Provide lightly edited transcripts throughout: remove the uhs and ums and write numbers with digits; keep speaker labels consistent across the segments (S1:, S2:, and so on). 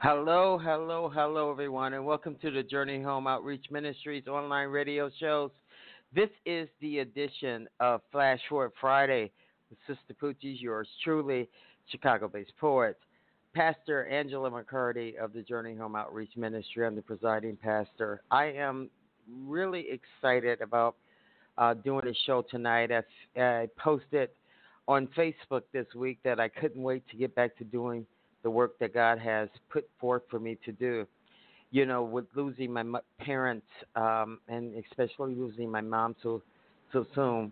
S1: Hello, hello, hello, everyone, and welcome to the Journey Home Outreach Ministries online radio shows. This is the edition of Flash Forward Friday with Sister Poochie's, yours truly, Chicago based poet, Pastor Angela McCarty of the Journey Home Outreach Ministry. I'm the presiding pastor. I am really excited about doing a show tonight. I posted on Facebook this week that I couldn't wait to get back to doing the work that God has put forth for me to do. You know, with losing my parents, and especially losing my mom so soon,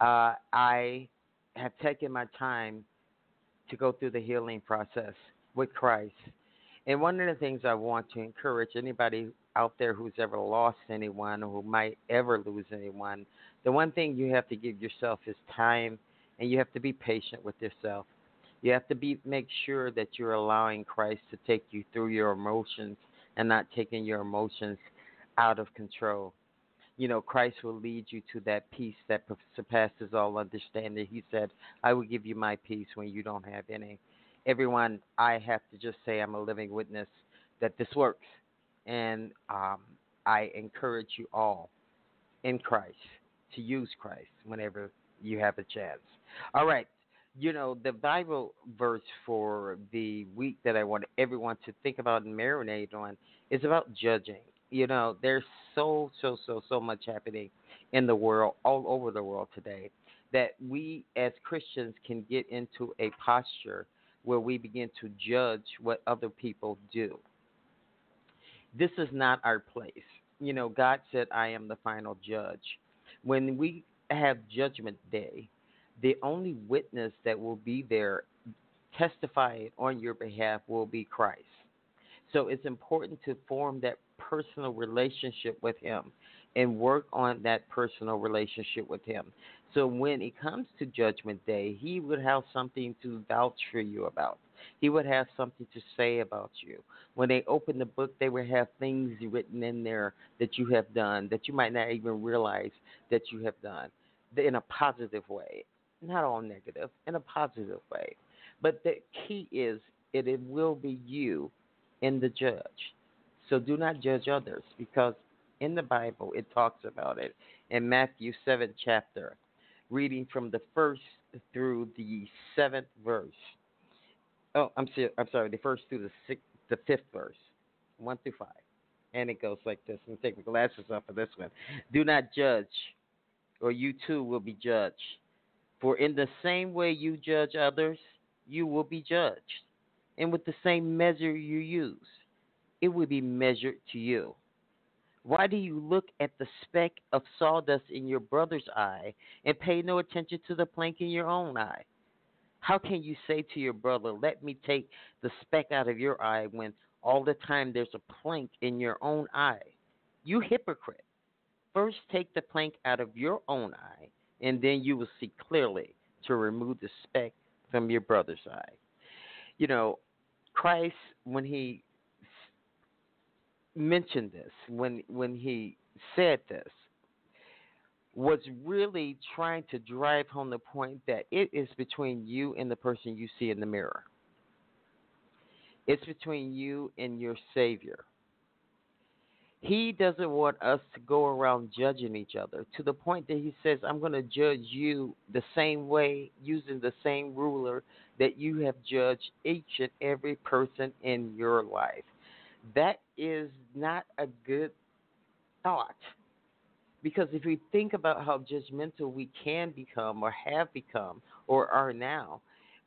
S1: I have taken my time to go through the healing process with Christ. And one of the things I want to encourage anybody out there who's ever lost anyone or who might ever lose anyone, the one thing you have to give yourself is time, and you have to be patient with yourself. You have to make sure that you're allowing Christ to take you through your emotions and not taking your emotions out of control. You know, Christ will lead you to that peace that surpasses all understanding. He said, I will give you my peace when you don't have any. Everyone, I have to just say I'm a living witness that this works. And I encourage you all in Christ to use Christ whenever you have a chance. All right. You know, the Bible verse for the week that I want everyone to think about and marinate on is about judging. You know, there's so much happening in the world, all over the world today, that we as Christians can get into a posture where we begin to judge what other people do. This is not our place. You know, God said, I am the final judge. When we have Judgment Day, the only witness that will be there testifying on your behalf will be Christ. So it's important to form that personal relationship with Him and work on that personal relationship with Him. So when it comes to Judgment Day, He would have something to vouch for you about. He would have something to say about you. When they open the book, they would have things written in there that you have done that you might not even realize that you have done in a positive way, not all negative, in a positive way. But the key is it will be you in the judge. So do not judge others because in the Bible it talks about it in Matthew 7 chapter, reading from the first through the seventh verse. Oh, I'm sorry, the first through the fifth verse, 1 through 5, and it goes like this. Let me take my glasses off for this one. Do not judge, or you too will be judged. For in the same way you judge others, you will be judged, and with the same measure you use, it will be measured to you. Why do you look at the speck of sawdust in your brother's eye and pay no attention to the plank in your own eye? How can you say to your brother, let me take the speck out of your eye when all the time there's a plank in your own eye? You hypocrite. First take the plank out of your own eye, and then you will see clearly to remove the speck from your brother's eye. You know, Christ, when he mentioned this, when he said this, was really trying to drive home the point that it is between you and the person you see in the mirror. It's between you and your Savior. He doesn't want us to go around judging each other to the point that he says, I'm going to judge you the same way, using the same ruler that you have judged each and every person in your life. That is not a good thought. Because if we think about how judgmental we can become or have become or are now,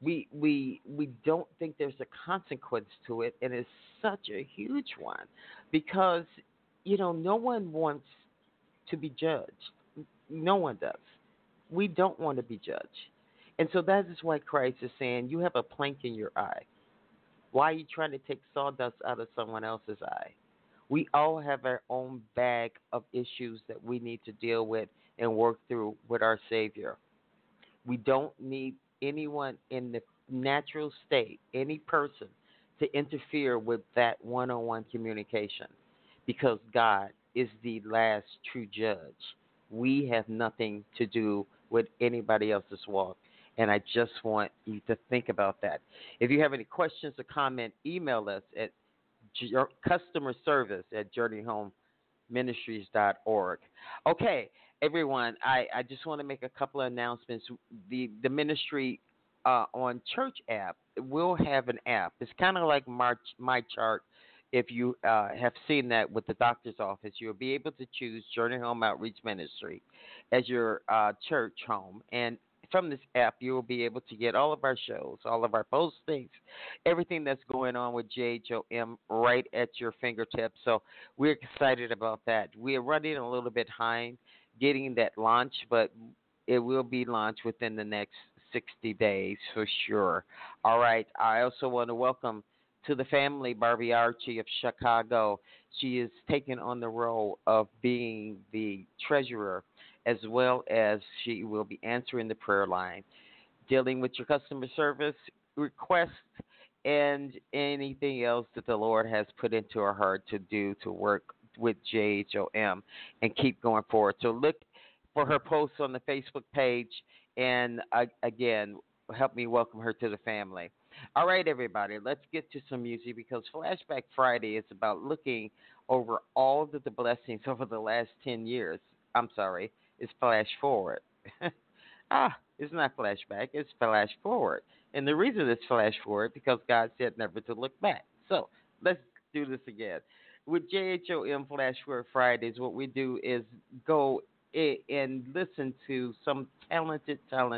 S1: we don't think there's a consequence to it, and it's such a huge one because no one wants to be judged. No one does. We don't want to be judged, and so that is why Christ is saying you have a plank in your eye. Why are you trying to take sawdust out of someone else's eye? We all have our own bag of issues that we need to deal with and work through with our Savior. We don't need anyone in the natural state, any person, to interfere with that one on one communication because God is the last true judge. We have nothing to do with anybody else's walk. And I just want you to think about that. If you have any questions or comment, email us at customer service at journeyhomeministries.org. Okay, everyone, I just want to make a couple of announcements. The ministry on Church app will have an app. It's kind of like My Chart. If you have seen that with the doctor's office, you'll be able to choose Journey Home Outreach Ministry as your church home. And from this app, you will be able to get all of our shows, all of our postings, everything that's going on with JHOM right at your fingertips. So we're excited about that. We're running a little bit behind getting that launched, but it will be launched within the next 60 days for sure. All right. I also want to welcome to the family Barbie Archie of Chicago. She is taking on the role of being the treasurer, as well as she will be answering the prayer line, dealing with your customer service requests, and anything else that the Lord has put into her heart to do to work with JHOM and keep going forward. So look for her posts on the Facebook page, and again, help me welcome her to the family. All right, everybody, let's get to some music, because Flashback Friday is about looking over all of the blessings over the last 10 years. I'm sorry, it's Flash Forward. It's not flashback, it's flash forward. And the reason it's flash forward because God said never to look back. So let's do this again. With JHOM Flash Forward Fridays, what we do is go and listen to some talented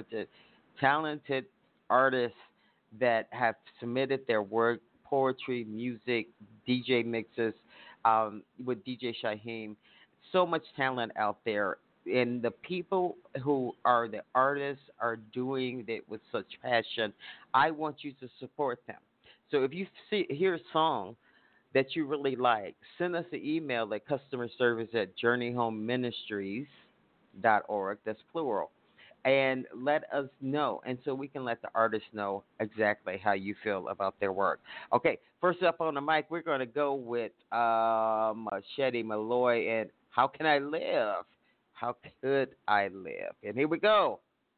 S1: artists that have submitted their work, poetry, music, DJ mixes with DJ Shaheem. So much talent out there. And the people who are the artists are doing it with such passion. I want you to support them. So if you hear a song that you really like, send us an email at customerservice@journeyhomeministries.org. That's plural. And let us know. And so we can let the artists know exactly how you feel about their work. Okay, first up on the mic, we're going to go with Shetty Malloy and How Can I Live? How could I live? And here we go.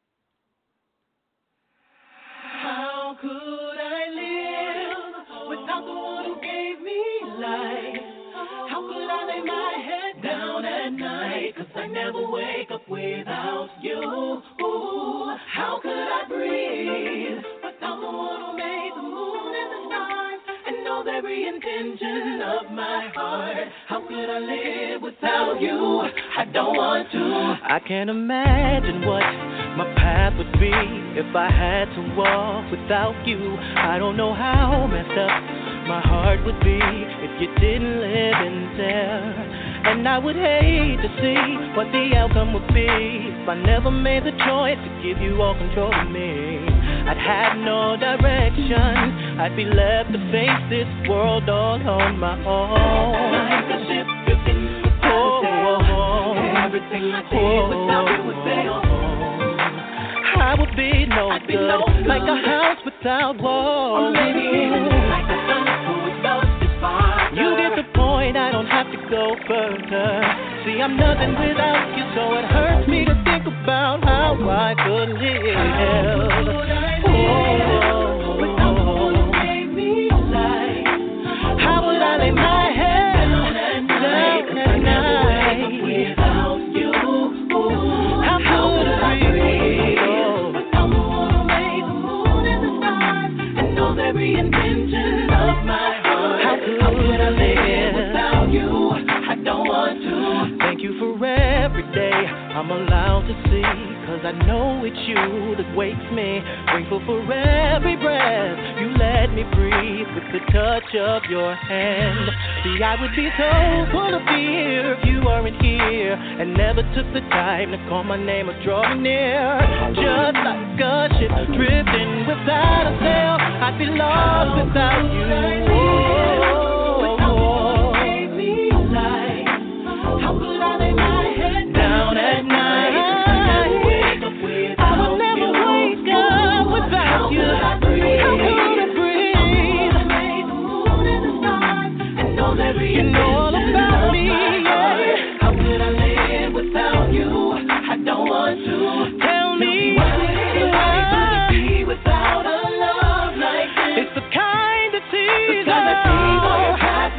S2: How could I live without the one who gave me life? How could I lay my head down at night? 'Cause I never wake up without you. Ooh, how could I breathe without the one who made the moon and the stars and knows every intention of my heart? How could I live without you? I don't want to. I can't imagine what my path would be if I had to walk without you. I don't know how messed up my heart would be if you didn't live in there. And I would hate to see what the outcome would be if I never made the choice to give you all control of me. I'd have no direction. I'd be left to face this world all on my own. Like a ship drifting without a sail. Everything I did without you would fail. I would be no good, like a house without walls. Or maybe even like the sun who is lost is far. You get the point, I don't have to go further. See, I'm nothing without you, so it hurts me to think about how I could live. Without the one who gave me life, how would I lay my head down at night? Without you, how could I breathe? Without the one who made the moon and the stars and knows every intention of my heart. How could I live without you? I don't want to. Thank you for every day I'm allowed to see, 'cause I know it's you that wakes me. Grateful for every breath you let me breathe with the touch of your hand. See, I would be so full of fear if you weren't here and never took the time to call my name or draw me near. Just like a ship drifting without a sail, I'd be lost without you. How could I lay my head down at night? I would never wake up without you. How could I breathe? You know all about me, yeah. How could I live without you? I don't want to. Tell me what would it be without a love like this? It's the kind of teaser.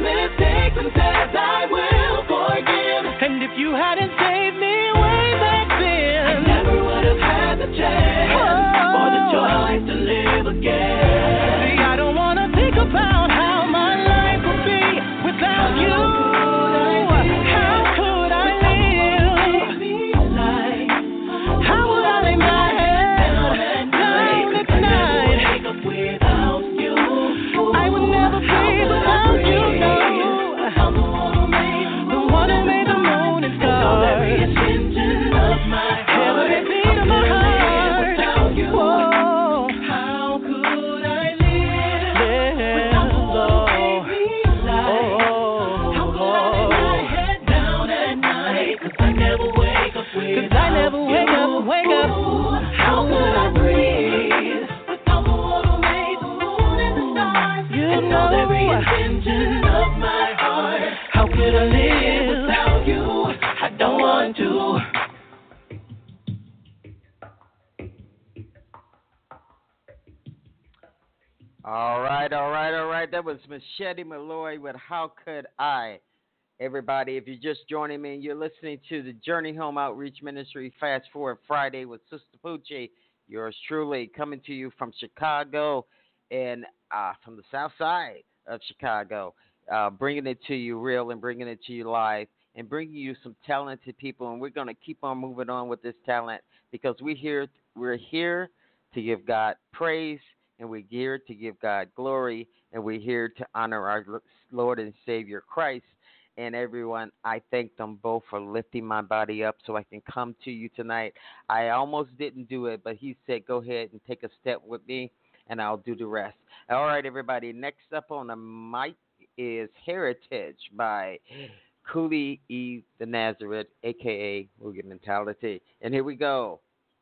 S1: That was Machete Malloy with How Could I? Everybody, if you're just joining me and you're listening to the Journey Home Outreach Ministry Fast Forward Friday with Sister Poochie, yours truly, coming to you from Chicago and from the south side of Chicago, bringing it to you real and bringing it to you live and bringing you some talented people. And we're going to keep on moving on with this talent because we're here to give God praise, and we're here to give God glory, and we're here to honor our Lord and Savior Christ. And everyone, I thank them both for lifting my body up so I can come to you tonight. I almost didn't do it, but he said, go ahead and take a step with me, and I'll do the rest. All right, everybody, next up on the mic is Heritage by Cooley E. the Nazareth, a.k.a. Mugi Mentality. And here we go.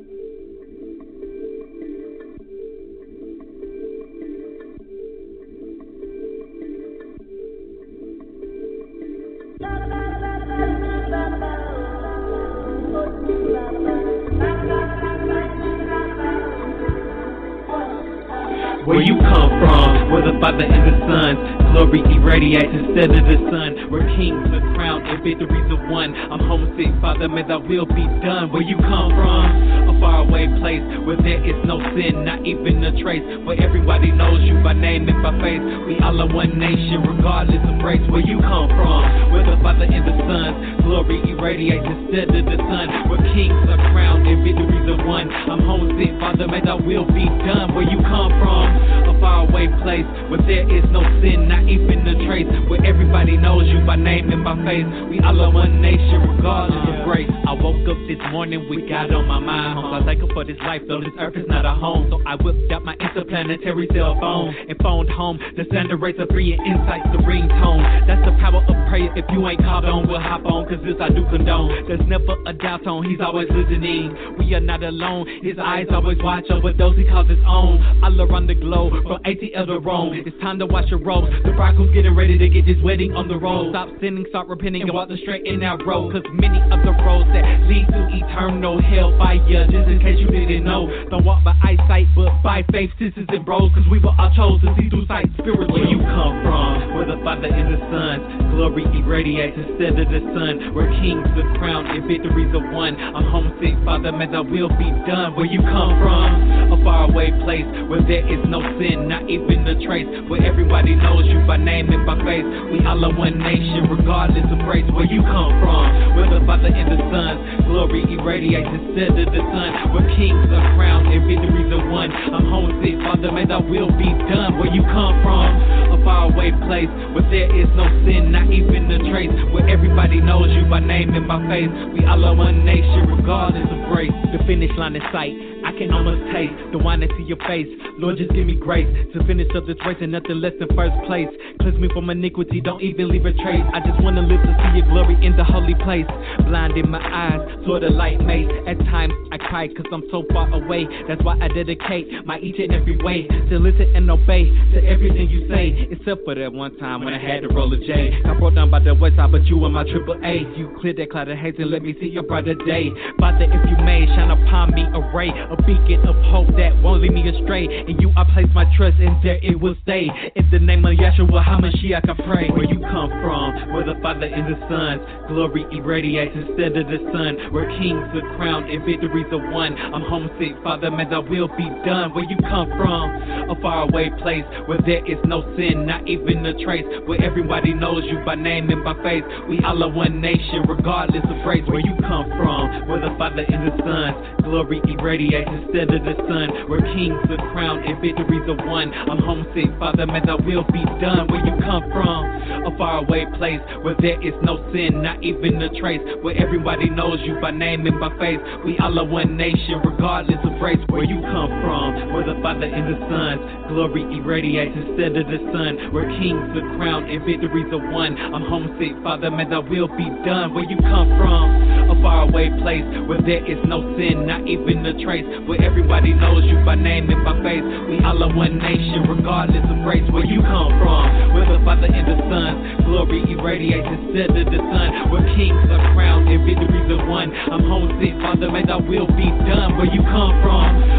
S3: Where you come from, where the Father and the Son, glory irradiates instead of the sun. Where kings are crowned and victories are won. I'm homesick, Father, may thy will be done. Where you come from, a faraway place where there is no sin, not even a trace. Where everybody knows you by name and by face. We all are one nation, regardless of race. Where you come from, where the Father and the Son, glory irradiates instead of the sun. Where kings are crowned and victories are won. I'm homesick, Father, may thy will be done. Where you come from, a faraway place where there is no sin, not even a trace. Where everybody knows you by name and by face. We all are one nation, regardless of race. I woke up this morning with God on my mind. I'm thankful for this life, though this earth is not a home. So I whipped out my interplanetary cell phone and phoned home to send a race of free and insights to ringtone. That's the power of prayer. If you ain't caught on, we'll hop on, cause this I do condone. There's never a doubt on, he's always listening. We are not alone, his eyes always watch over those he calls his own. All around the globe, from ATL to Rome, it's time to wash your robes. The bridegroom's getting ready to get this wedding on the road. Stop sinning, start repenting, and walk the straight in that road. Cause many of the roads that lead to eternal hellfire, just in case you didn't know, don't walk by eyesight, but by faith, sisters and bros. Cause we were all chosen to see through sight, spiritual. Where you come from, where the Father and the Son, glory irradiates instead of the sun. Where kings are crowned and victories are won. I'm homesick, Father, may thy will be done. Where you come from, a faraway place where there is no sin, not even a trace. Where everybody knows you by name and by face. We all are one nation, regardless of race. Where you come from, where the Father and the Son, glory irradiates instead of the sun. Where kings are crowned and victories are won. I'm homesick, Father, may thy will be done. Where you come from, a faraway place where there is no sin, not even a trace. Where everybody knows you by name and by face. We all are one nation, regardless of race. The finish line in sight, I can almost taste the wine that's in your face. Lord, just give me grace to finish up this race and nothing less than first place. Cleanse me from iniquity, don't even leave a trace. I just wanna live to see your glory in the holy place. Blind in my eyes, saw the light made. At times I cry cause I'm so far away. That's why I dedicate my each and every way to listen and obey to everything you say. Except for that one time when I had to roll a J. I brought down by the west side, but you were my triple A. You cleared that cloud of haze and let me see your brighter day. Father, if you may, shine upon me a ray, a beacon of hope that won't lead me astray. In you I place my trust and there it will stay. In the name of Yeshua HaMashiach I pray. Where you come from, where the Father and the Son, glory irradiates instead of the sun. Where kings are crowned and victories are won. I'm homesick, Father, may thy will be done. Where you come from, a faraway place where there is no sin, not even a trace. Where everybody knows you by name and by face. We all are one nation, regardless of race. Where you come from, where the Father and the Son, glory irradiates instead of the sun. Where kings are crowned and victories are won. I'm homesick, Father, may thy will be done. Where you come from, a faraway place where there is no sin, not even a trace. Where everybody knows you by name and by face. We all are one nation, regardless of race. Where you come from, where the Father and the Son, glory irradiates instead of the sun. Where kings are crowned and victories are won. I'm homesick, Father, may thy will be done. Where you come from, a faraway place where there is no sin, not even a trace. Where everybody knows you by name and by face. We all are one nation, regardless of race. Where you come from, where the Father and the Son, glory irradiates instead of the sun. Where kings are crowned and victories are won. I'm homesick, Father, may thy will be done. Where you come from, a far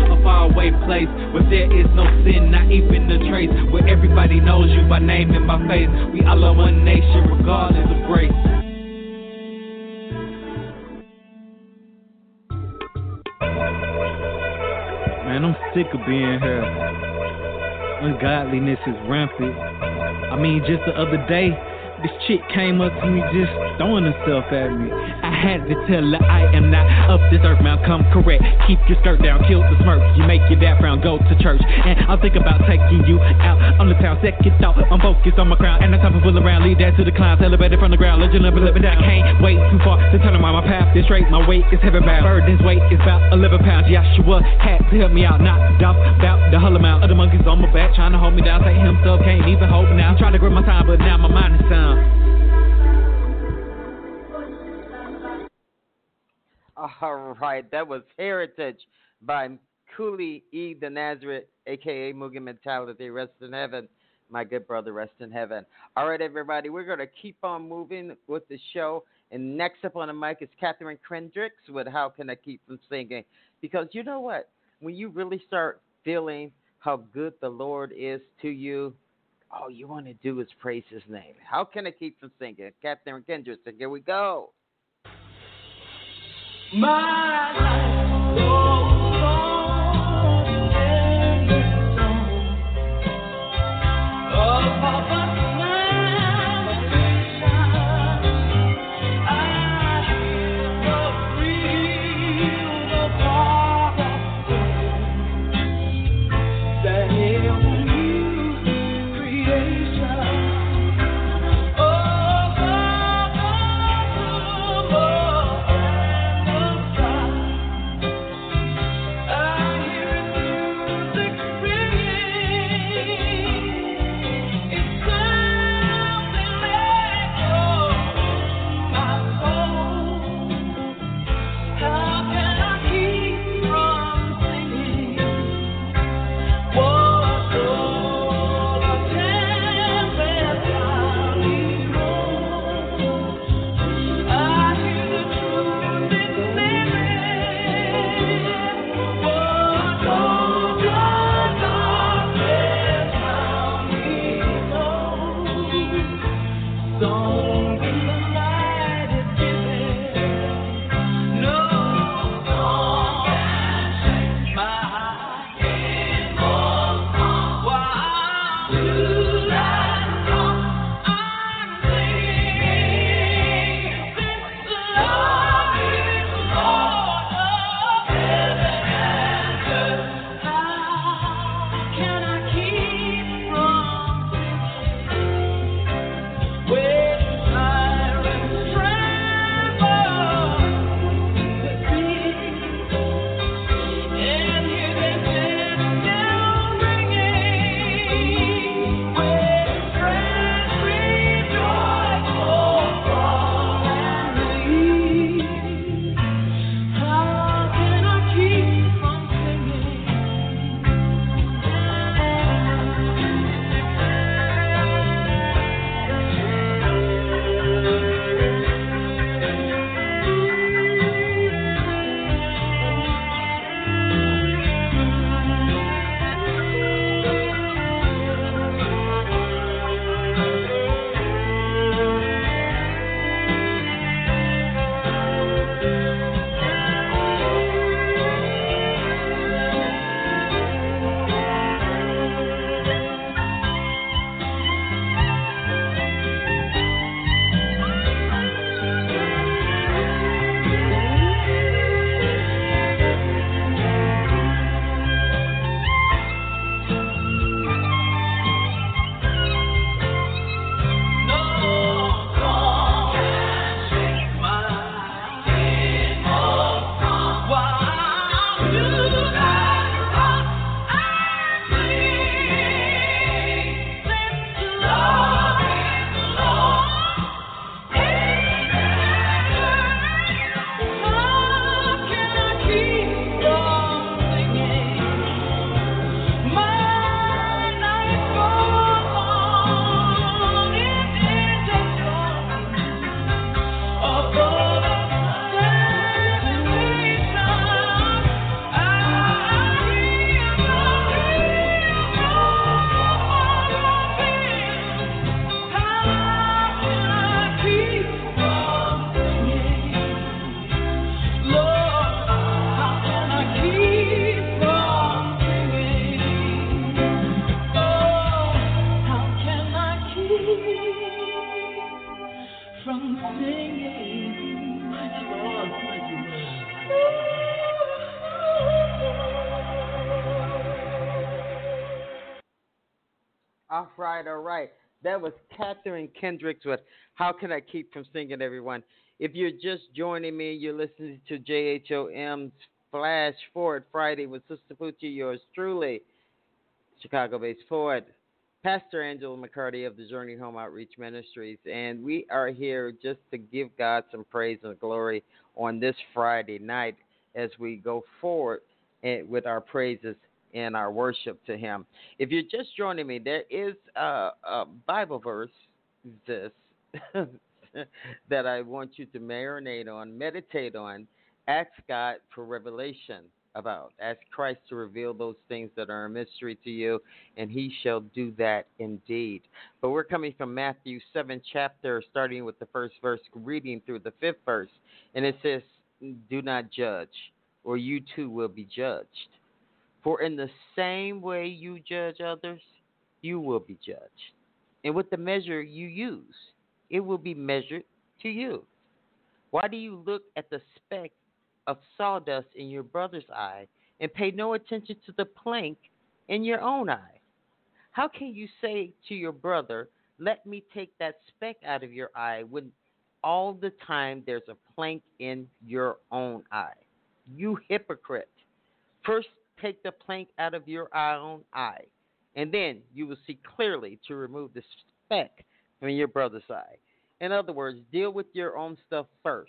S3: faraway place where there is no sin, not even a trace, where everybody knows you by name and by face. We all are one nation, regardless of race. Man, I'm sick of being here. Ungodliness is rampant. I mean, just the other day, this chick came up to me just throwing herself at me. I had to tell her I am not of this earth, man, come correct. Keep your skirt down, kill the smirk. You make your dad frown, go to church. And I'll think about taking you out on the town. Second thought, I'm focused on my crown. And the time to fool around, leave that to the clouds. Elevated from the ground, legend of living down. Can't wait too far to turn around. My path is straight, my weight is heavy bound. Burden's weight is about 11 pounds. Yahshua had to help me out, knocked off about the whole amount. Other monkeys on my back, trying to hold me down. Say himself, can't even hold me now. Trying to grab my time, but now my mind is sound.
S1: All right, that was Heritage by Cooley E. the Nazareth, a.k.a. Mugen Mentality. Rest in heaven. My good brother, rest in heaven. All right, everybody, we're going to keep on moving with the show. And next up on the mic is Catherine Kendricks with How Can I Keep From Singing? Because you know what? When you really start feeling how good the Lord is to you, all you want to do is praise his name. How can I keep from singing? Catherine Kendricks, and here we go.
S2: My life goes on in the song of Papa's lamentation. I hear the real part of that he'll use creation. from singing.
S1: All right. That was Catherine Kendricks with How Can I Keep From Singing, everyone. If you're just joining me, you're listening to JHOM's Flash Forward Friday with Sister Poochie, yours truly, Chicago-based poet, Pastor Angela McCarty of the Journey Home Outreach Ministries. And we are here just to give God some praise and glory on this Friday night as we go forward with our praises and our worship to Him. If you're just joining me, there is a Bible verse that I want you to marinate on, meditate on, ask God for revelation about. Ask Christ to reveal those things that are a mystery to you, and He shall do that indeed. But we're coming from Matthew 7 chapter, starting with the first verse, reading through the 5th verse, and it says, "Do not judge, or you too will be judged. For in the same way you judge others, you will be judged. And with the measure you use, it will be measured to you. Why do you look at the speck of sawdust in your brother's eye and pay no attention to the plank in your own eye? How can you say to your brother, 'Let me take that speck out of your eye,' when all the time there's a plank in your own eye? You hypocrite. First take the plank out of your own eye, and then you will see clearly to remove the speck from your brother's eye." In other words, deal with your own stuff first.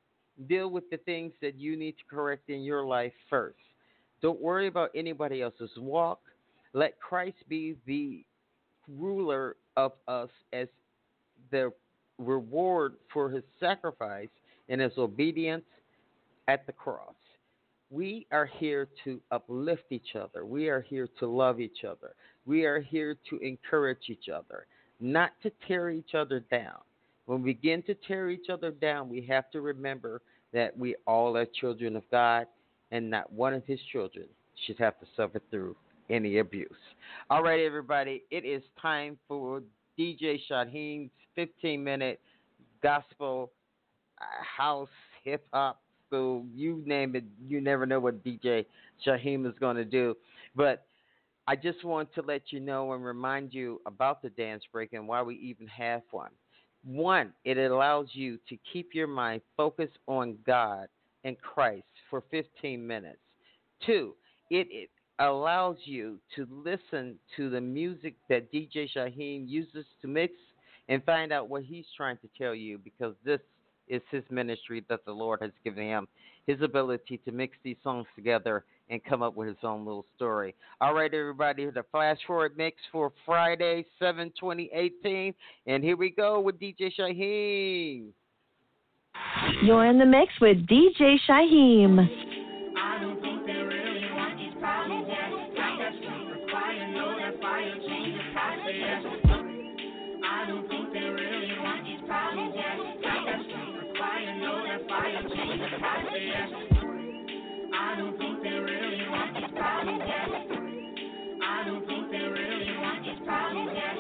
S1: Deal with the things that you need to correct in your life first. Don't worry about anybody else's walk. Let Christ be the ruler of us as the reward for His sacrifice and His obedience at the cross. We are here to uplift each other. We are here to love each other. We are here to encourage each other, not to tear each other down. When we begin to tear each other down, we have to remember that we all are children of God, and not one of His children should have to suffer through any abuse. All right, everybody, it is time for DJ Shaheem's 15-minute gospel, house, hip-hop, so you name it. You never know what DJ Shaheem is going to do. But I just want to let you know and remind you about the dance break and why we even have one. One, it allows you to keep your mind focused on God and Christ for 15 minutes. Two, it allows you to listen to the music that DJ Shaheem uses to mix and find out what he's trying to tell you, because this is his ministry that the Lord has given him, his ability to mix these songs together and come up with his own little story. All right, everybody, the Flash Forward mix for Friday, 7/20/18, and here we go with DJ Shaheem.
S4: You're in the mix with DJ Shaheem.
S2: I don't think they really want these problems, yeah. Like that street require, know that fire changes process. I don't think they really want these problems, yeah. Like that street require, know that fire changes process. I don't think they really want these problems, yeah. I don't think they really want these problems, yeah.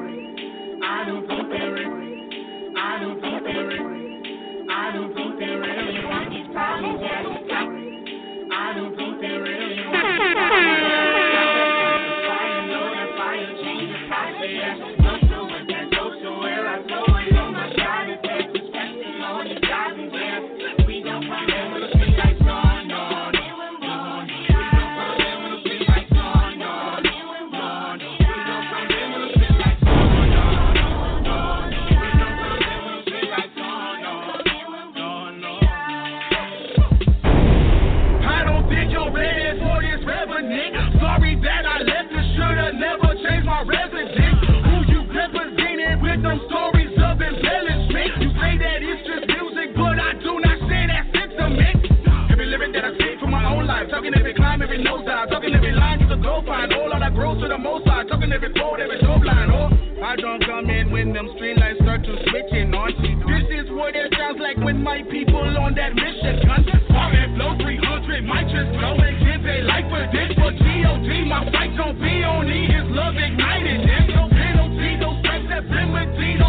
S2: I don't think they really, I don't think they really, I don't think they really want these problems, yeah. I don't think they really want these problems, yeah. Fire, know that fire changes process. Don't know what that goes to where I go, I know my God is there, perspective on these problems, yeah. We don't come in with a street lights on, no. Sorry that I left, you shoulda never changed my residence. Who you represented with them stories of embellishment? You say that it's just music, but I do not say that sentiment. Every lyric that I say from my own life, talking every climb, every nosedive, talking every line you could go find. All of that grows to the most side, talking every quote, every dope line. Oh, I don't come in when them street lights start to switching on. This is what it sounds like when my people on that mission. Farming flow 300, might just go and give it life for this. For G.O.D., my fight don't be on E, his love ignited. There's no penalty, no stress that been with D.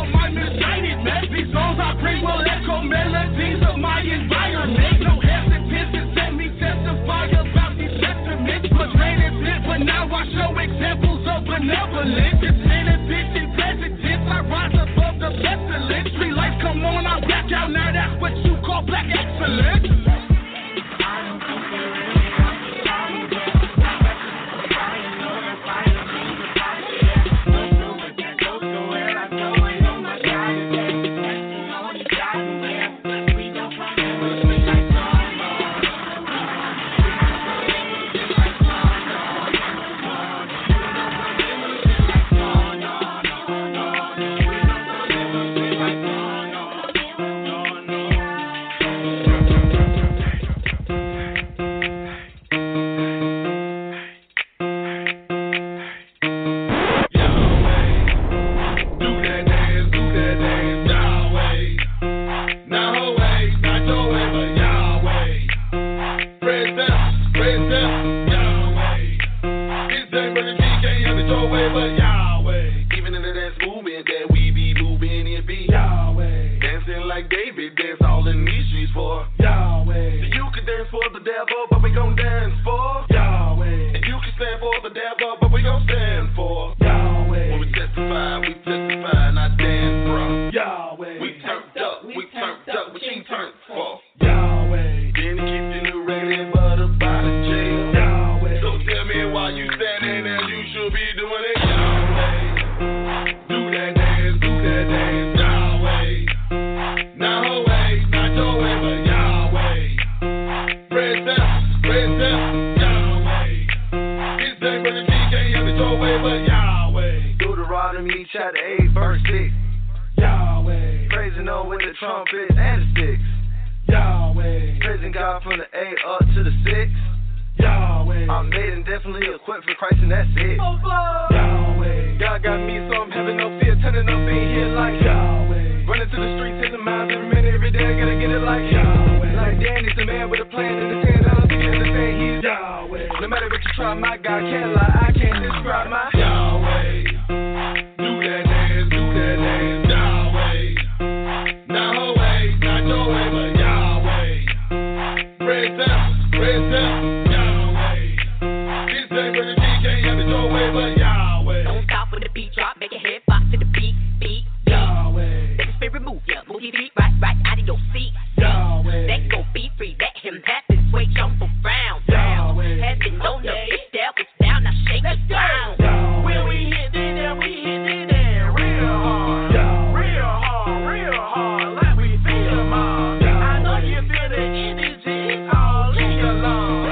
S5: David dance all in these streets for Yahweh. So you can dance for the devil, but we gon' dance for Yahweh. And you can stand for the devil, but we gon' stand for Yahweh. When we testify, not dance from Yahweh. We turned up, what you turned for Yahweh. Then he keeps the new ready, but up out of jail Yahweh. So tell me why you standing there, you should be doing it Yahweh. Do that dance, Yahweh. Not her way, not your way, but Yahweh. Praise up, Yahweh. This ain't for the G, can't have it your way, but Yahweh. Deuteronomy chapter 8, verse 6. Yahweh. Praising on with the trumpets and the sticks. Yahweh. Praising God from the A up to the 6. Yahweh. I'm made and definitely equipped for Christ, and that's it. Yahweh. God got me, so I'm having no fear, turning up in here like Yahweh. Running to the streets, hitting miles every minute, every day, I gotta get it like Yahweh. Like Danny's the man with a plan and his hand out, and the say he's Yahweh. No matter what you try, my God can't lie, I can't describe my Yahweh. Do that dance, Yahweh. Not her way, not your way, but Yahweh. Praise up, Yahweh. This ain't for the G, can't have it your way, but Yahweh.
S6: Don't stop when the beat drop, make your head box to the beat.
S5: Yahweh.
S6: Let the spirit move your feet right out of your seat.
S5: Yahweh.
S6: Let go, be free, let him have his way, jump around.
S5: Yahweh.
S6: Heaven on the big devil's down, now shake it down.
S5: When we hit it down, real hard. Real hard, like we feel them all. I know you feel the energy, it's all in your lungs.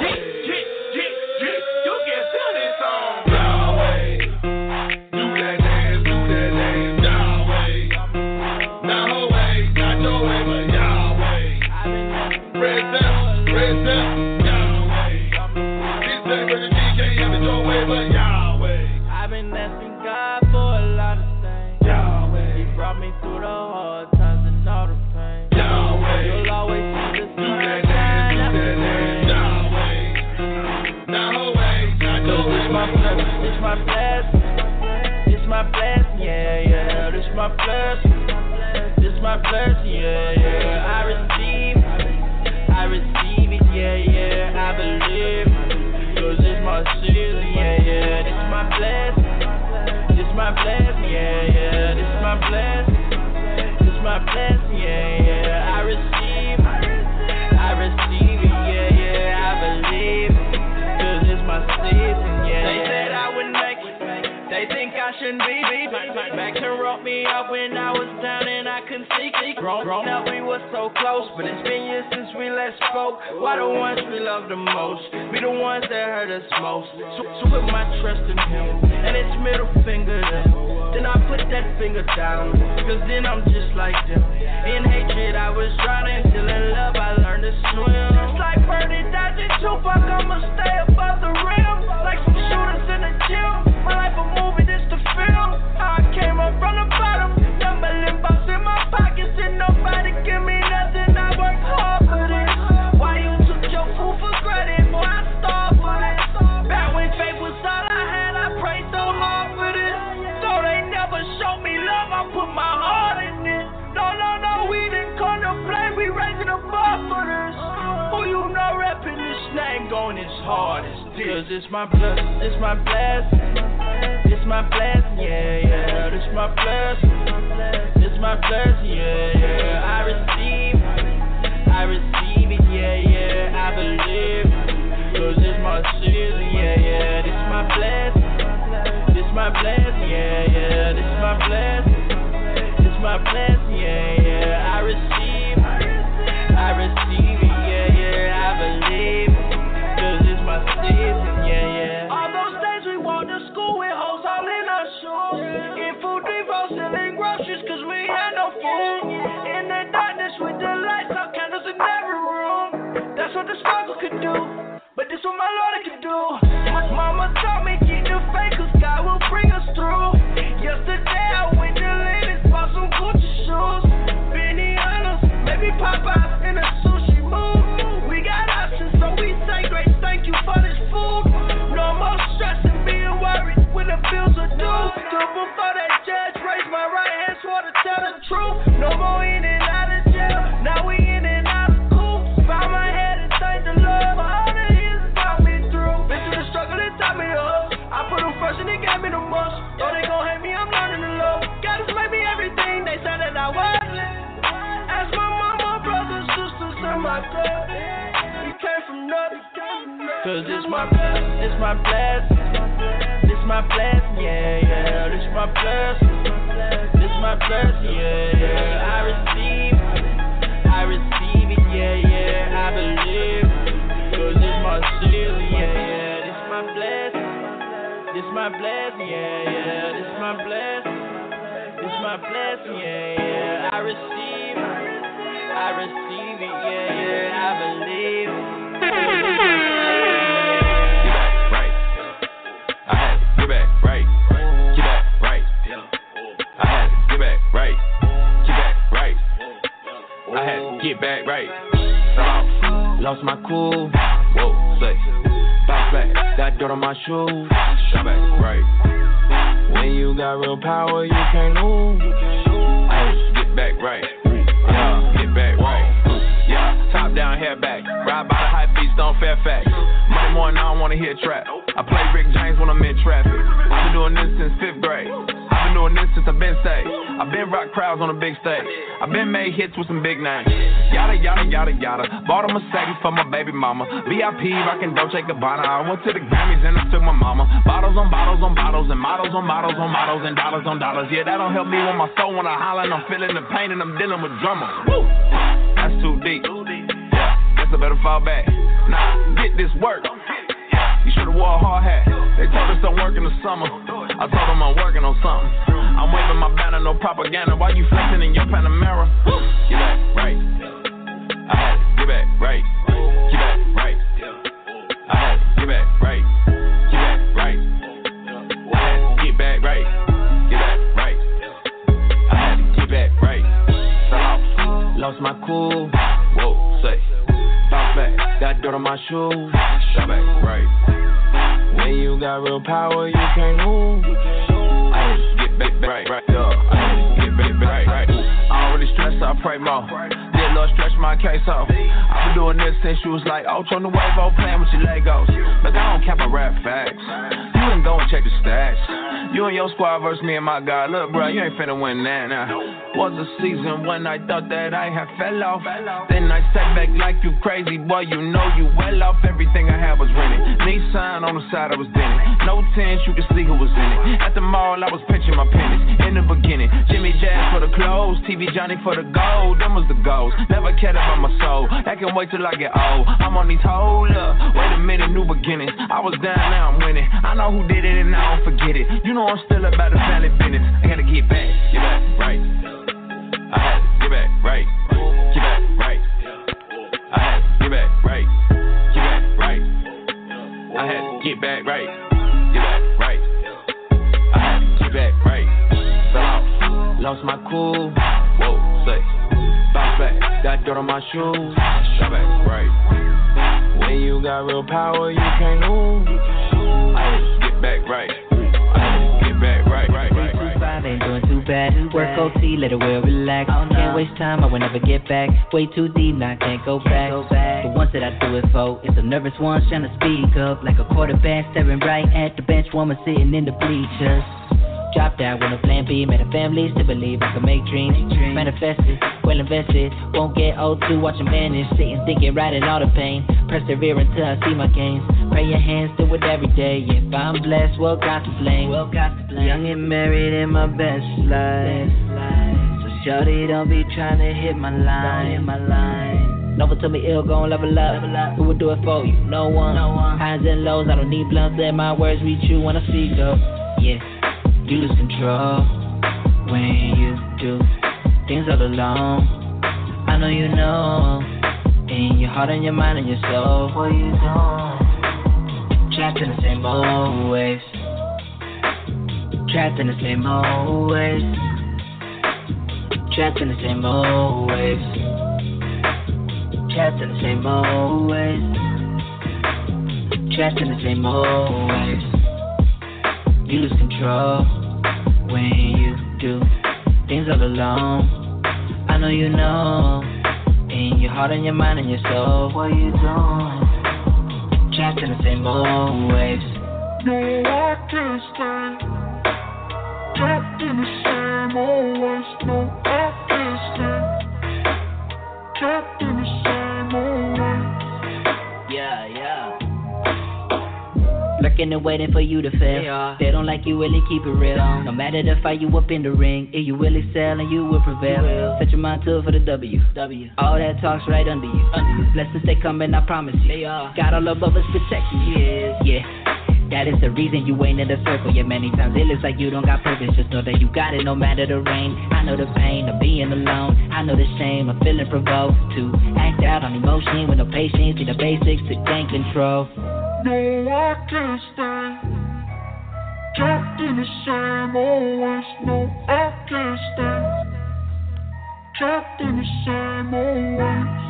S5: You can feel this song. Yahweh. Do that dance, Yahweh. Not her way, not your way, but Yahweh. Praise up, Yahweh. This ain't for the G, can't have it your way, but Yahweh.
S7: I've been asking God for a lot of things.
S5: Yahweh.
S7: He brought me through the hard times and all the pain.
S5: Yahweh.
S7: You'll always see the
S5: Do that
S7: sunshine
S5: dance,
S7: after the rain.
S5: Yahweh. Not her way, not your way, but Yahweh.
S7: It's my blessing. It's my blessing, yeah. This my blessing. This my blessing, yeah. I receive it, yeah. I believe, 'cause it's my season, yeah. This my blessing. This my blessing, yeah. This my blessing. This my blessing, yeah. I receive it, yeah. I believe, 'cause it's my season, yeah. They said I would make it. They think I shouldn't be back and wrote me up when I was down and I couldn't see. Grown up, we were so close, but it's been years since we last spoke. Why the ones we love the most be the ones that hurt us most? So put my trust in him, and it's middle finger then I put that finger down, 'cause then I'm just like them. In hatred I was drowning, till in love I learned to swim. Just like Bernie dodging Tupac, I'ma stay above the rim. Like some shooters in the gym, my life a movie, this the film. How I came up from the bottom, tumbling bucks in my pockets, and nobody give me nothing. I worked hard for this. Why you took your food for granted? Boy, I starved for this. Back when faith was all I had, I prayed so hard for this. Though they never showed me love, I put my heart in it. No, we didn't come to play, we raising the bar for this. Who you know repping this name going as hard as this? 'Cause it's my blessing, it's my blessing. It's my blessing, yeah. This my blessing. It's my blessing, yeah. I receive it, yeah. I believe, 'cause it's my season, yeah. This my blessing. This my blessing, yeah. This my blessing. This my blessing, yeah. I receive it, yeah. I believe, 'cause it's my season, yeah. All those days we walked to school with hoes all in our shoes. In Food Depot selling groceries 'cause we had no food. In the darkness with the lights out, candles in every room. That's what the struggle could do, but this what my Lord could do. My mama told me keep the faith 'cause God will bring us through. Yesterday I went to Ladies, bought some Gucci shoes. Benihana's, maybe Popeyes in a sushi mood. We got options, so we say grace, thank you for this food. No more stressing, being worried when the bills are due. Till before that judge raised my right hand, swore to tell the truth. No more in and out of Cause this my blessing, this my blessing, yeah, yeah. This my blessing, yeah, yeah. I receive it, yeah, yeah. I believe, cause it's my season, yeah, yeah. This my blessing, yeah, yeah. This my blessing, yeah, yeah. I receive it, yeah, yeah. I believe.
S8: Get back right. Get back right. I had to get back right. Get back right. I had to get back right. Lost my cool. Whoa, say. Bounce back. Got dirt on my shoes. Shot back right. When you got real power, you can't lose. I had to get back right. Get back right. Yeah, top down, hair back. Ride by the high beach, on Fairfax. Monday morning, I don't wanna hear trap. I play Rick James when I'm in traffic. I've been doing this since 5th grade. I've been doing this since I've been saved. I've been rock crowds on a big stage. I've been made hits with some big names. Yada, yada, yada, yada. Bought a Mercedes for my baby mama. VIP, rockin' Dolce Gabbana. I went to the Grammys and I took my mama. Bottles on bottles on bottles and models on models on models and dollars on dollars. Yeah, that don't help me when my soul when I holler and I'm feeling the pain and I'm dealing with drama. Woo! That's too deep. Yeah, guess I better fall back. Nah, get this work. You should've wore a hard hat. They told us don't work in the summer. I told them I'm working on something. I'm waving my banner, no propaganda. Why you flexing in your Panamera? Get back right. I had to get back right. Get back right. I had to get back right. Get back right. I had to get back right. Get back right. I had to get back right. Lost my cool. Whoa, say. Bounce back. Got dirt on my shoes. Shot back right. When you got real power, you can't lose. I had to get back right. I had to get back right. I don't really stress, I pray more. Did Lord stretch my case off. I've been doing this since you was like Ultra on the wave, playing with your Legos. Look, I don't cap my rap facts. You ain't go and check the stats. You and your squad versus me and my guy. Look, bro, you ain't finna win that now. Was a season when I thought that I had fell off. Then I sat back like you crazy, boy, you know you well off. Everything I had was rented. Nissan on the side, I was dented. No tents, you could see who was in it. At the mall, I was pinching my pennies. In the beginning, Jimmy Jazz for the clothes, TV Johnny for the gold. Them was the goals. Never cared about my soul. I can wait till I get old. I'm on these hold up. Wait a minute, new beginnings. I was down, now I'm winning. I know who did it and I don't forget it. You know I'm still about the family business. I gotta get back right. I had to get back right. Get back right. I had to get back right. Get back right. I had to get back right. Get back right. I had to get back right. Lost my cool. Whoa, say. Bounce back. Got dirt on my shoes. Shot back right. When you got real power, you can't lose. I had to get back right. I had to get back right.
S9: Ain't doing too bad. Work OT, let it well relax. Can't waste time, I will never get back. Way too deep, now I can't go back. The ones that I do it for, it's a nervous one trying to speak up. Like a quarterback staring right at the bench woman sitting in the bleachers. Dropped out with a plan B, made a family to believe I can make dreams. Manifested, well invested, won't get old too watching vanish. Sitting thinking, riding all the pain. Persevere until I see my gains. Pray your hands, do it every day. If I'm blessed, well, got to blame. Young and married in my best life. So shorty, don't be trying to hit my line. Nova told me ill, gon' level up. Who would do it for you? No one. Highs and lows, I don't need blunts. Let my words reach you when I speak up. Yeah. You lose control when you do things all alone. I know you know. In your heart and your mind and your soul. What you doing? Trapped in the same old ways. Trapped in the same old ways. Trapped in the same old ways. Trapped in the same old ways. Trapped in the same old ways. You lose control when you do things all alone. I know you know. In your heart and your mind and your soul. What you doing? Trapped in the same old waves.
S2: No, I can't stay. Trapped in the same old ways. No, I can't stay. Trapped in the same old
S9: lurking and waiting for you to fail. They don't like you, really keep it real. No matter the fight, you up in the ring. If you really sell and you will prevail. Set your mind to it for the W. All that talk's right under you. Blessings they coming, I promise you. God all above us protect you. Yeah. That is the reason you ain't in the circle. Yeah, many times it looks like you don't got purpose. Just know that you got it no matter the rain. I know the pain of being alone. I know the shame of feeling provoked to act out on emotion with no patience. See the basics to gain control.
S2: No, I can't stay trapped in the same old ways. No, I can't stay trapped in the same old ways.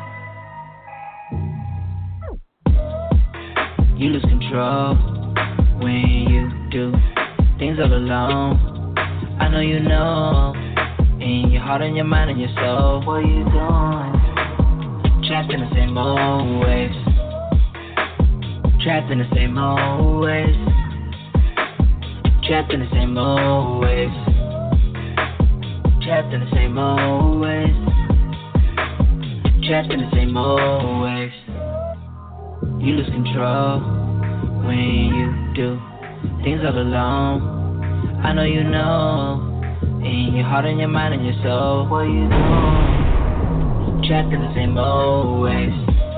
S9: You lose control when you do things all alone. I know you know, in your heart and your mind and your soul. What you doing? Trapped in the same old ways. Trapped in the same old ways. Trapped in the same old ways. Trapped in the same old ways. Trapped in the same old ways. You lose control when you do things all alone. I know you know, in your heart and your mind and your soul. What you doing? Trapped in the same old ways.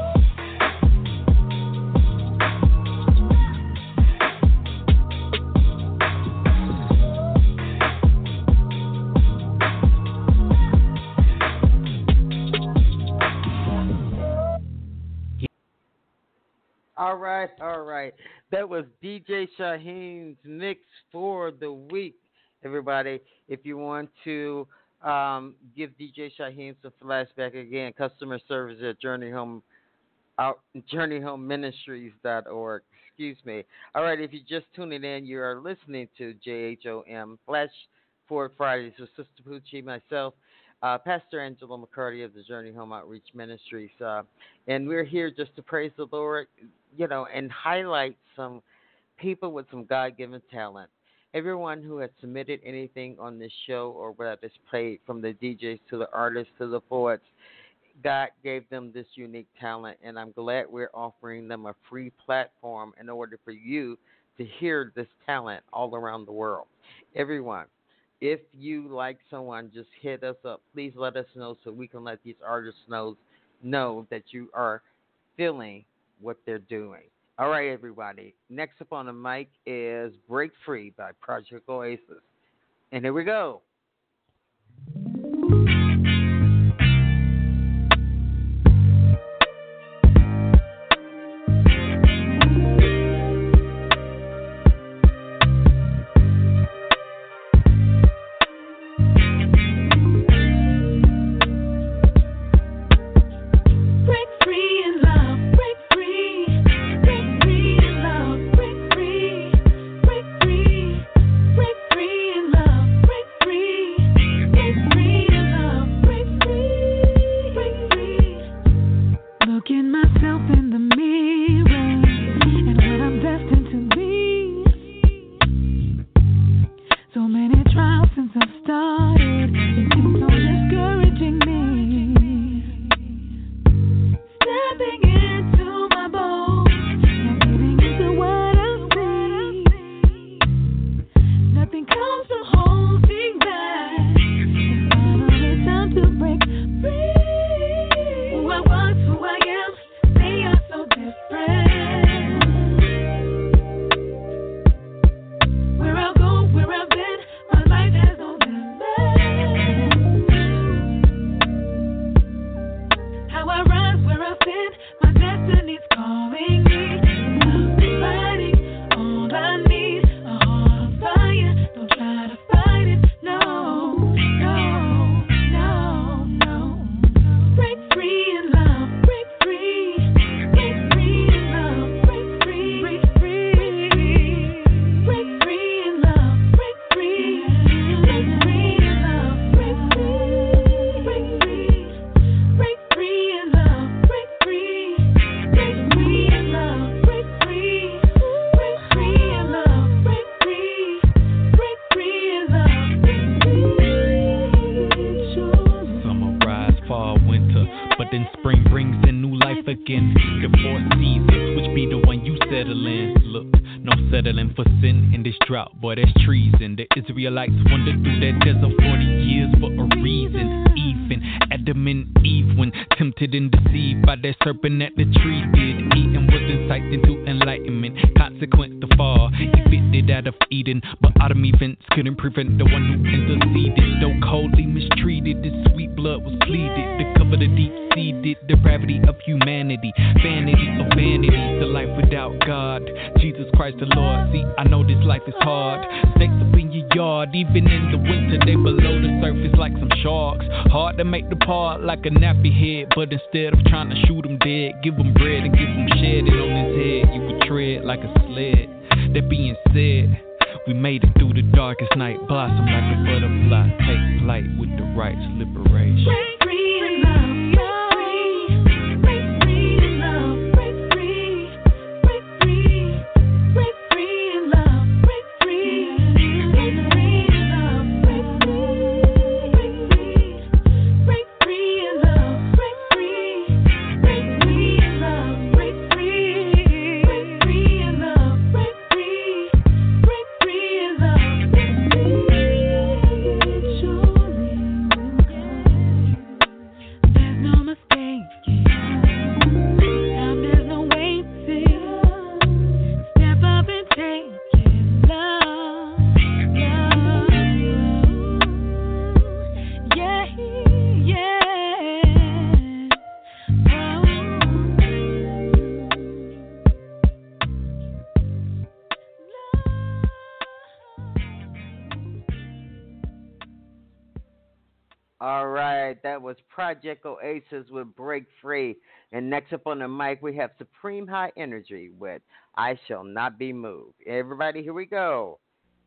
S1: All right. That was DJ Shyheim's mix for the week, everybody. If you want to give DJ Shyheim some flashback again, customer service at journeyhomeministries.org. Excuse me. All right, if you're just tuning in, you are listening to JHOM Flash Forward Fridays with Sister Poochie, myself, Pastor Angela McCarty of the Journey Home Outreach Ministries. And we're here just to praise the Lord, and highlight some people with some God-given talent. Everyone who has submitted anything on this show or that is played, from the DJs to the artists to the poets, God gave them this unique talent, and I'm glad we're offering them a free platform in order for you to hear this talent all around the world. Everyone, if you like someone, just hit us up. Please let us know so we can let these artists know that you are feeling what they're doing. All right, everybody. Next up on the mic is Break Free by Project Oasis. And here we go.
S2: Free
S3: then spring brings in new life again. The four seasons, which be the one you settle in. Look, no settling for sin in this drought, boy, that's treason. The Israelites wandered through that desert 40 years for a reason. Even Adam and Eve, when tempted and deceived by that serpent at the tree, did eat and was incited into enlightenment. Consequence the fall, evicted out of Eden, but autumn events couldn't prevent the one who interceded. Though coldly mistreated, the sweet blood was pleaded to cover the deep-seated depravity of humanity. Vanity of vanities, the life without God. Jesus Christ the Lord, see, I know this life is hard. Snakes up in your yard, even in the winter, they below the surface like some sharks. Hard to make the part like a nappy head, but instead of trying to shoot him dead, give him bread and give him shedding on his head. You would tread like a sled. That being said, we made it through the darkest night, blossom like a butterfly, take flight with the right's liberation.
S2: Break free in love, break free in love, break free, break free, break free in love, break free in love, break free, break free in love, break free in love, break free in love, break free. There's no mistake. There's no waiting. Step up and take it. Love. Yeah, yeah.
S1: All right, that was Project Oasis with Break Free. And next up on the mic, we have Supreme High Energy with I Shall Not Be Moved. Everybody, here we go.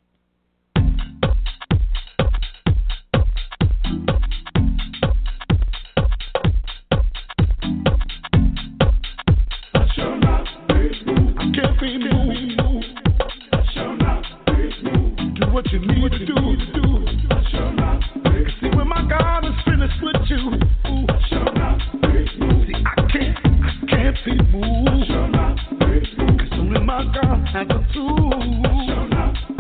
S5: I shall not be moved. I can't be moved. I shall not be moved. Do what you need to do. I shall not be moved. See, when my God is finished with you, I shall not be moved. See, I can't be moved. I shall not be moved. 'Cause only my God has the truth. I shall not be moved.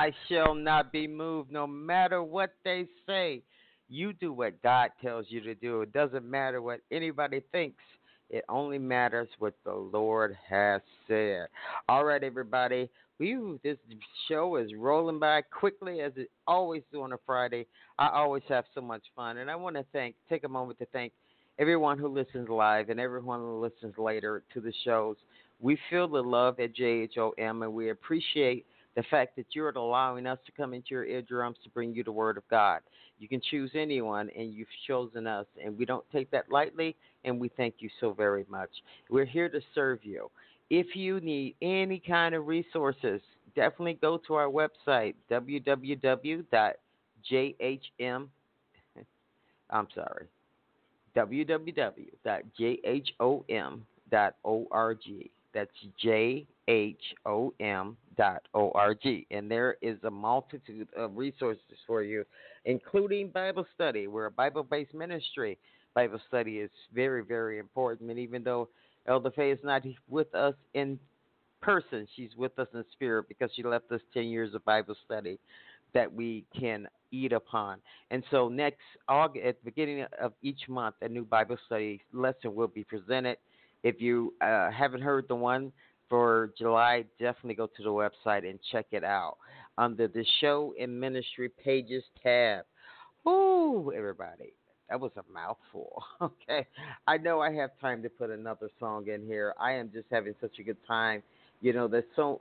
S1: I shall not be moved no matter what they say. You do what God tells you to do. It doesn't matter what anybody thinks. It only matters what the Lord has said. All right, everybody. This show is rolling by quickly as it always do on a Friday. I always have so much fun. And I want to take a moment to thank everyone who listens live and everyone who listens later to the shows. We feel the love at JHOM, and we appreciate the fact that you're allowing us to come into your eardrums to bring you the Word of God. You can choose anyone, and you've chosen us, and we don't take that lightly, and we thank you so very much. We're here to serve you. If you need any kind of resources, definitely go to our website, www.jhom.org. That's jhom.org. And there is a multitude of resources for you, including Bible study. We're a Bible-based ministry. Bible study is very, very important. And even though Elder Faye is not with us in person, she's with us in spirit because she left us 10 years of Bible study that we can eat upon. And so next August, at the beginning of each month, a new Bible study lesson will be presented. If you haven't heard the one for July, definitely go to the website and check it out under the Show and Ministry Pages tab. Ooh, everybody, that was a mouthful. Okay, I know I have time to put another song in here. I am just having such a good time. You know, there's so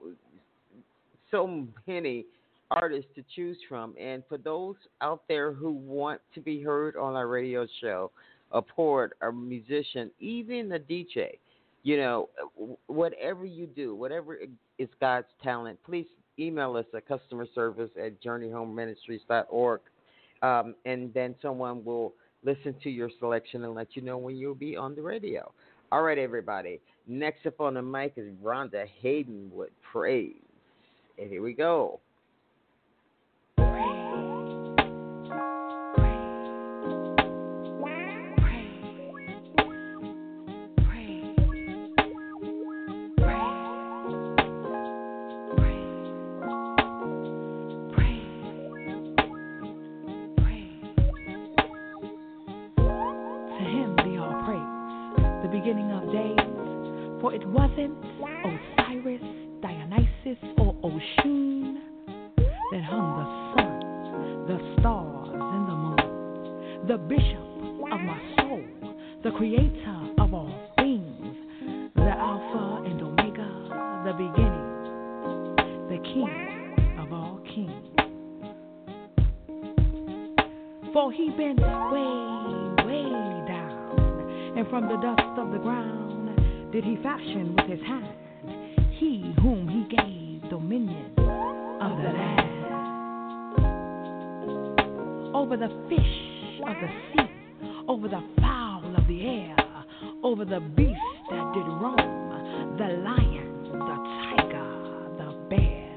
S1: many artists to choose from, and for those out there who want to be heard on our radio show, a poet, a musician, even a DJ, you know, whatever you do, whatever is God's talent, please email us at customerservice@journeyhomeministries.org, and then someone will listen to your selection and let you know when you'll be on the radio. All right, everybody. Next up on the mic is Rhonda Hayden with Praise. And here we go.
S10: For it wasn't Osiris, Dionysus, or Oshun that hung the sun, the stars, and the moon. The bishop of my soul, the creator of all things, the Alpha and Omega, the beginning, the King of all kings. For he bent way down, and from the dust of the ground did he fashion with his hand, he whom he gave dominion of the land, over the fish of the sea, over the fowl of the air, over the beast that did roam, the lion, the tiger, the bear.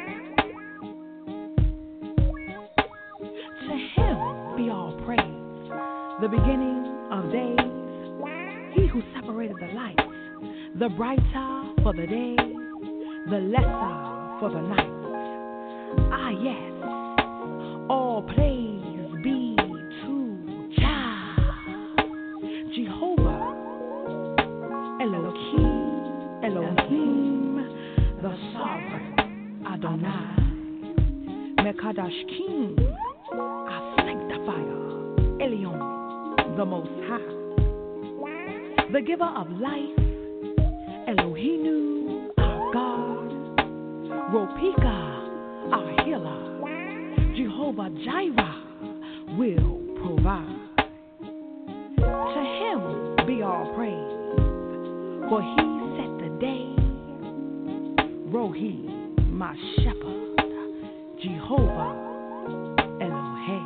S10: To him be all praise, the beginning of days, he who separated the light, the brighter for the day, the lesser for the night. Ah, yes, all praise be to Jah, Jehovah, Elohim, the sovereign, Adonai, Mekadosh King, our sanctifier, Elion, the Most High, the giver of life, Elohinu, our God, Ropika, our healer, Jehovah Jireh will provide. To him be all praise, for he set the day, Rohi, my shepherd, Jehovah Elohim.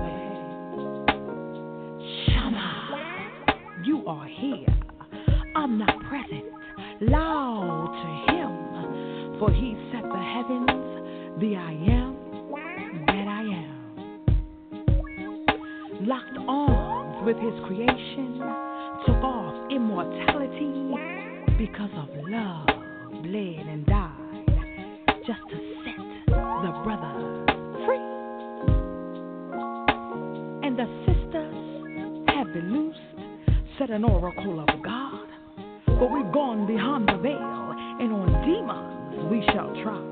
S10: Shama, you are here, omnipresent, loud to him, for he set the heavens, the I am that I am. Locked arms with his creation, took off immortality because of love, bled and died, just to set the brothers free, and the sisters have been loosed, said an oracle of God. But we've gone beyond the veil, and on demons we shall trod.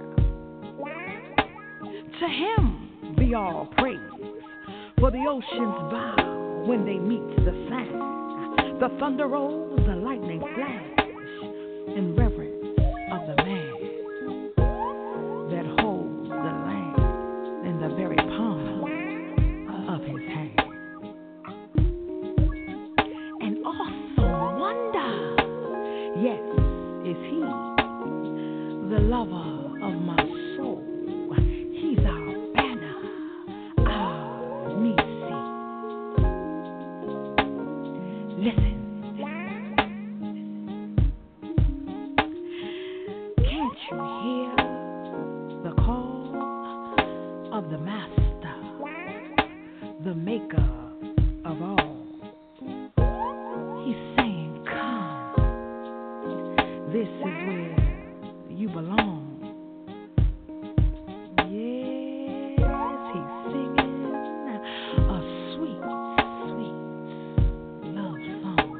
S10: To him be all praise, for the oceans bow when they meet the sand. The thunder rolls, the lightning flash, in reverence of the man that holds the land in the very palm of his hand. An awesome wonder, yes, is he, the lover of my soul. He's our banner, our Nisi. Listen. Can't you hear the call of the master, the maker of all? He's saying, come, this is where you belong. Yes, he's singing a sweet, sweet love song.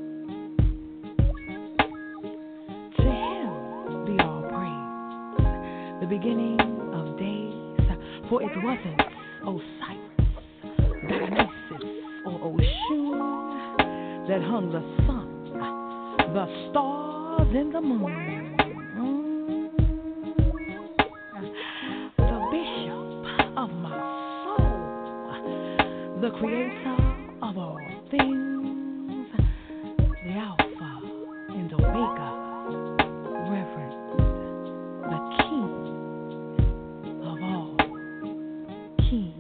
S10: To him be all praise, the beginning of days, for it wasn't Osiris, Dionysus, or Oshun that hung the sun, the stars, and the moon. The bishop of my soul, the creator of all things, the Alpha and Omega, Reverend, the King of all kings.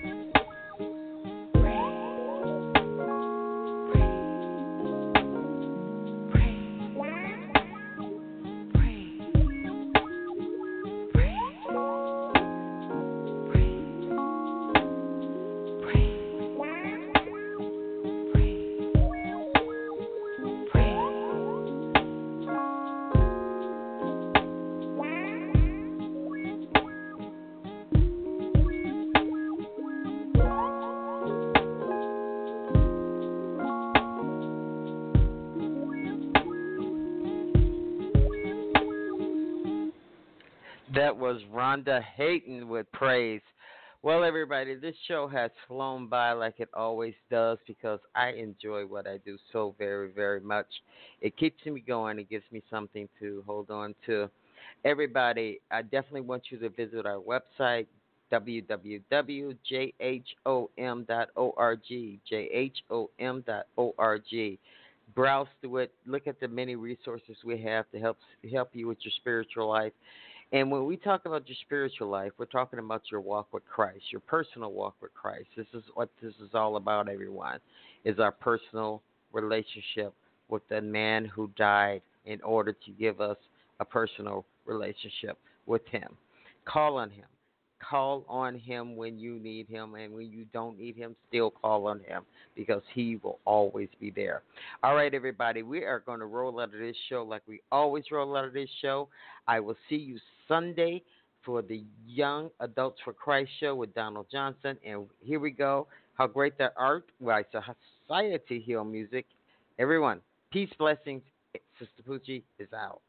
S1: That was Rhonda Hayton with Praise. Well, everybody, this show has flown by like it always does because I enjoy what I do so very, very much. It keeps me going. It gives me something to hold on to. Everybody, I definitely want you to visit our website, www.jhom.org, jhom.org. Browse through it. Look at the many resources we have to help you with your spiritual life. And when we talk about your spiritual life, we're talking about your walk with Christ, your personal walk with Christ. This is what this is all about, everyone, is our personal relationship with the man who died in order to give us a personal relationship with him. Call on him. Call on him when you need him, and when you don't need him, still call on him because he will always be there. All right, everybody, we are going to roll out of this show like we always roll out of this show. I will see you Sunday for the Young Adults for Christ show with Donald Johnson, and here we go. How great that art by Society Hill Music. Everyone, peace, blessings. Sister Poochie is out.